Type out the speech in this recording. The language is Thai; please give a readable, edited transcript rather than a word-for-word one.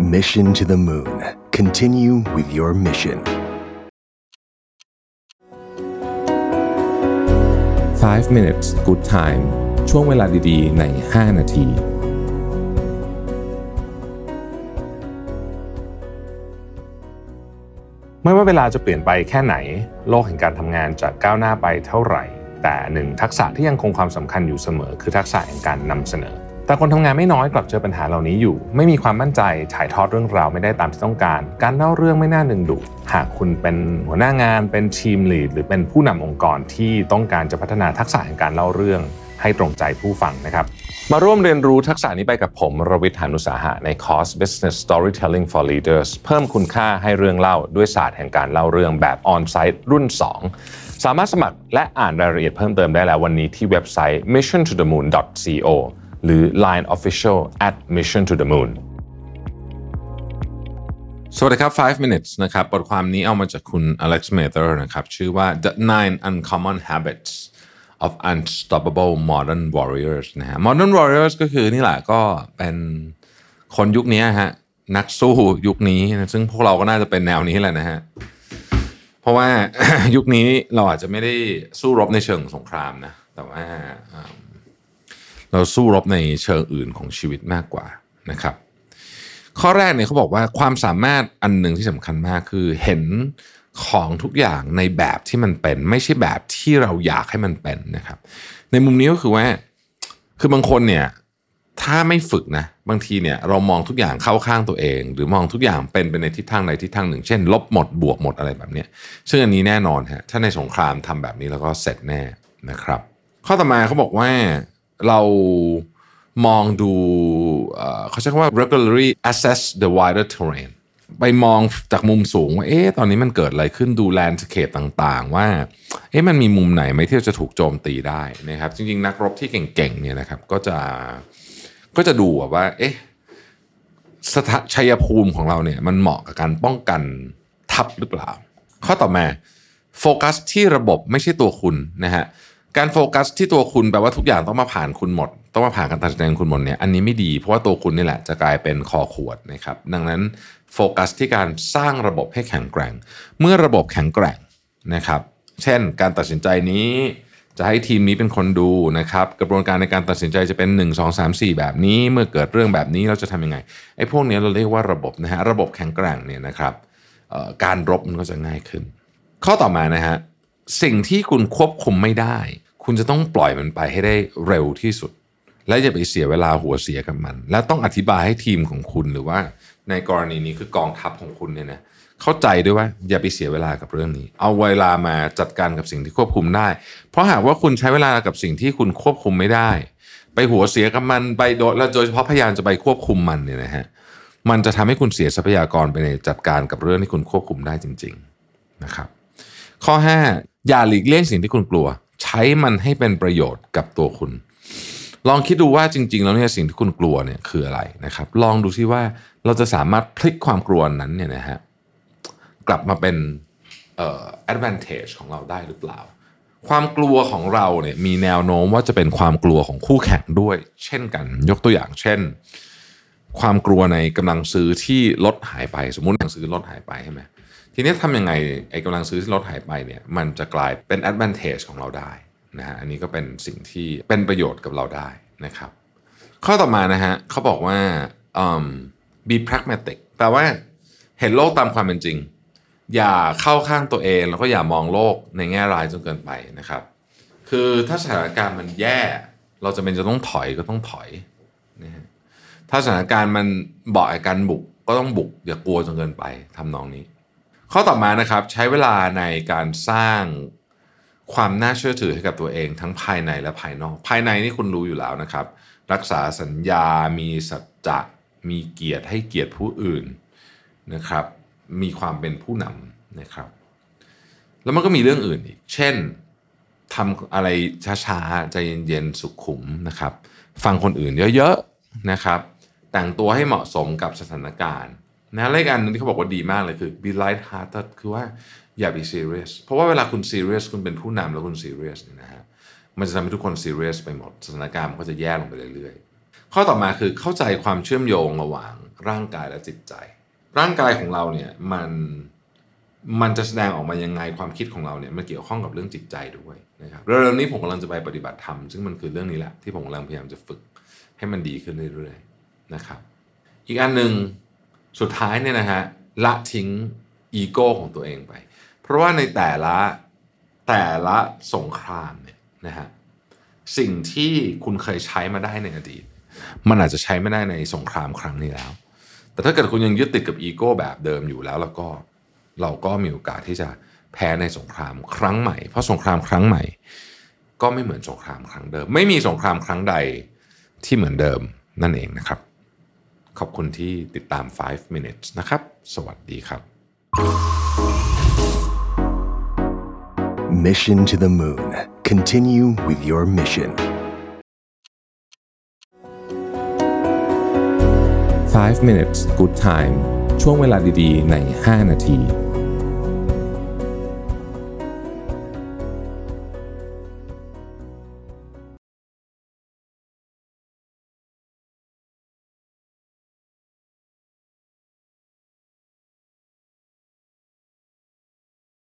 Mission to the Moon. Continue with your mission. 5 minutes good time ช่วงเวลาดีๆใน5นาทีไม่ว่าเวลาจะเปลี่ยนไปแค่ไหนโลกแห่งการทำงานจะก้าวหน้าไปเท่าไหร่แต่หนึ่งทักษะที่ยังคงความสำคัญอยู่เสมอคือทักษะแห่งการนำเสนอแต่คนทำงานไม่น้อยกลับเจอปัญหาเหล่านี้อยู่ไม่มีความมั่นใจถ่ายทอดเรื่องราวไม่ได้ตามที่ต้องการการเล่าเรื่องไม่น่าดึงดูดหากคุณเป็นหัวหน้างานเป็นทีมลีดหรือเป็นผู้นำองค์กรที่ต้องการจะพัฒนาทักษะแห่งการเล่าเรื่องให้ตรงใจผู้ฟังนะครับมาร่วมเรียนรู้ทักษะนี้ไปกับผมรวิทย์ หาญอุตสาหะในคอร์ส Business Storytelling for Leaders เพิ่มคุณค่าให้เรื่องเล่าด้วยศาสตร์แห่งการเล่าเรื่องแบบ On-site รุ่น 2 สามารถสมัครและอ่านรายละเอียดเพิ่มเติมได้แล้ววันนี้ที่เว็บไซต์ missiontothemoon.co หรือ Line Official @missiontothemoon สวัสดีครับ 5 minutes นะครับบทความนี้เอามาจากคุณ Alex Mather นะครับชื่อว่า The 9 Uncommon Habits of Unstoppable Modern Warriors นะฮะ Modern Warriors ก็คือนี่แหละก็เป็นคนยุคนี้ฮะนักสู้ยุคนี้นะซึ่งพวกเราก็น่าจะเป็นแนวนี้แหละนะฮะเพราะว่า ยุคนี้เราอาจจะไม่ได้สู้รบในเชิงสงครามนะแต่ว่าเราสู้รบในเชิงอื่นของชีวิตมากกว่านะครับข้อแรกเนี่ยเขาบอกว่าความสามารถอันหนึ่งที่สำคัญมากคือเห็นของทุกอย่างในแบบที่มันเป็นไม่ใช่แบบที่เราอยากให้มันเป็นนะครับในมุมนี้ก็คือว่าคือบางคนเนี่ยถ้าไม่ฝึกนะบางทีเนี่ยเรามองทุกอย่างเข้าข้างตัวเองหรือมองทุกอย่างเป็นไปในทิศทางใดทิศทางหนึ่งเช่นลบหมดบวกหมดอะไรแบบนี้ซึ่งอันนี้แน่นอนฮะถ้าในสงครามทำแบบนี้แล้วก็เสร็จแน่นะครับข้อต่อมาเขาบอกว่าเรามองดูเขาใช้คำว่า regularly assess the wider terrain ไปมองจากมุมสูงว่าตอนนี้มันเกิดอะไรขึ้นดูแลนด์สเคปต่างๆว่ามันมีมุมไหนไหมที่จะถูกโจมตีได้นะครับจริงๆนักรบที่เก่งๆเนี่ยนะครับก็จะดูว่าชัยภูมิของเราเนี่ยมันเหมาะกับการป้องกันทัพหรือเปล่าข้อต่อมาโฟกัสที่ระบบไม่ใช่ตัวคุณนะฮะการโฟกัสที่ตัวคุณแปลว่าทุกอย่างต้องมาผ่านคุณหมดต้องมาผ่านการตัดสินใจของคุณหมดเนี่ยอันนี้ไม่ดีเพราะว่าตัวคุณนี่แหละจะกลายเป็นคอขวดนะครับดังนั้นโฟกัสที่การสร้างระบบให้แข็งแกร่งเมื่อระบบแข็งแกร่งนะครับเช่นการตัดสินใจนี้จะให้ทีมนี้เป็นคนดูนะครับกระบวนการในการตัดสินใจจะเป็น1 2 3 4แบบนี้เมื่อเกิดเรื่องแบบนี้เราจะทำยังไงพวกนี้เราเรียกว่าระบบนะฮะระบบแข็งแกร่งเนี่ยนะครับการรบมันก็จะง่ายขึ้นข้อต่อมานะฮะสิ่งที่คุณควบคุมไม่ได้คุณจะต้องปล่อยมันไปให้ได้เร็วที่สุดและอย่าไปเสียเวลาหัวเสียกับมันและต้องอธิบายให้ทีมของคุณหรือว่าในกรณีนี้คือกองทัพของคุณเนี่ยนะเข้าใจด้วยว่าอย่าไปเสียเวลากับเรื่องนี้เอาเวลามาจัดการกับสิ่งที่ควบคุมได้เพราะหากว่าคุณใช้เวลากับสิ่งที่คุณควบคุมไม่ได้ไปหัวเสียกับมันไปโดยเฉพาะพยายามจะไปควบคุมมันเนี่ยนะฮะมันจะทำให้คุณเสียทรัพยากรไปในจัดการกับเรื่องที่คุณควบคุมได้จริงๆนะครับข้อ5อย่าหลีกเลี่ยงสิ่งที่คุณกลัวใช้มันให้เป็นประโยชน์กับตัวคุณลองคิดดูว่าจริงๆแล้วเนี่ยสิ่งที่คุณกลัวเนี่ยคืออะไรนะครับลองดูซิว่าเราจะสามารถพลิกความกลัวนั้นเนี่ยนะฮะกลับมาเป็นadvantage ของเราได้หรือเปล่าความกลัวของเราเนี่ยมีแนวโน้มว่าจะเป็นความกลัวของคู่แข่งด้วยเช่นกันยกตัวอย่างเช่นความกลัวในกำลังซื้อที่ลดหายไปสมมุติกำลังซื้อลดหายไปใช่ไหมทีนี้ทำยังไงกำลังซื้อที่ลดหายไปเนี่ยมันจะกลายเป็น advantage ของเราได้นะฮะอันนี้ก็เป็นสิ่งที่เป็นประโยชน์กับเราได้นะครับข้อต่อมานะฮะเขาบอกว่าbe pragmatic แปลว่าเห็นโลกตามความเป็นจริงอย่าเข้าข้างตัวเองแล้วก็อย่ามองโลกในแง่ร้ายจนเกินไปนะครับคือถ้าสถานการณ์มันแย่เราจะเป็นจะต้องถอยก็ต้องถอยนะฮะถ้าสถานการณ์มันเหมาะกับการบุกก็ต้องบุกอย่ากลัวจนเกินไปทำนองนี้ข้อต่อมานะครับใช้เวลาในการสร้างความน่าเชื่อถือให้กับตัวเองทั้งภายในและภายนอกภายในนี่คุณรู้อยู่แล้วนะครับรักษาสัญญามีสัจจะมีเกียรติให้เกียรติผู้อื่นนะครับมีความเป็นผู้นำนะครับแล้วมันก็มีเรื่องอื่นอีกเช่นทำอะไรช้าๆใจเย็นๆสุขุมนะครับฟังคนอื่นเยอะๆนะครับแต่งตัวให้เหมาะสมกับสถานการณ์นะและอีกอันนึงที่เขาบอกว่าดีมากเลยคือ be light hearted คือว่าอย่า be serious เพราะว่าเวลาคุณ serious คุณเป็นผู้นำแล้วคุณ serious เนี่ยนะฮะมันจะทำให้ทุกคน serious ไปหมดสถานการณ์มันก็จะแย่ลงไปเรื่อยๆข้อต่อมาคือเข้าใจความเชื่อมโยงระหว่างร่างกายและจิตใจร่างกายของเราเนี่ยมันจะแสดงออกมายังไงความคิดของเราเนี่ยมันเกี่ยวข้องกับเรื่องจิตใจด้วยนะครับเร็วๆนี้ผมกำลังจะไปปฏิบัติธรรมซึ่งมันคือเรื่องนี้แหละที่ผมกำลังพยายามจะฝึกให้มันดีขึ้นเรื่อยๆนะครับอีกอันหนึ่งสุดท้ายเนี่ยนะฮะละทิ้งอีโก้ของตัวเองไปเพราะว่าในแต่ละสงครามเนี่ยนะฮะสิ่งที่คุณเคยใช้มาได้ในอดีตมันอาจจะใช้ไม่ได้ในสงครามครั้งนี้แล้วแต่ถ้าเกิดคุณยังยึดติดกับอีโก้แบบเดิมอยู่แล้วก็เราก็มีโอกาสที่จะแพ้ในสงครามครั้งใหม่เพราะสงครามครั้งใหม่ก็ไม่เหมือนสงครามครั้งเดิมไม่มีสงครามครั้งใดที่เหมือนเดิมนั่นเองนะครับขอบคุณที่ติดตาม5 minutes นะครับสวัสดีครับ Mission to the Moon. Continue with your mission. 5 minutes good time ช่วงเวลาดีๆใน5 นาที